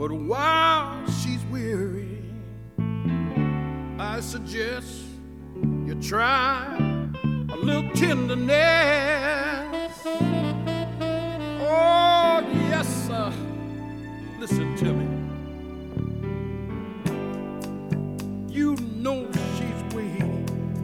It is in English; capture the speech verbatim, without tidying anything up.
But while she's weary, I suggest you try a little tenderness. Oh, yes, sir. Listen to me.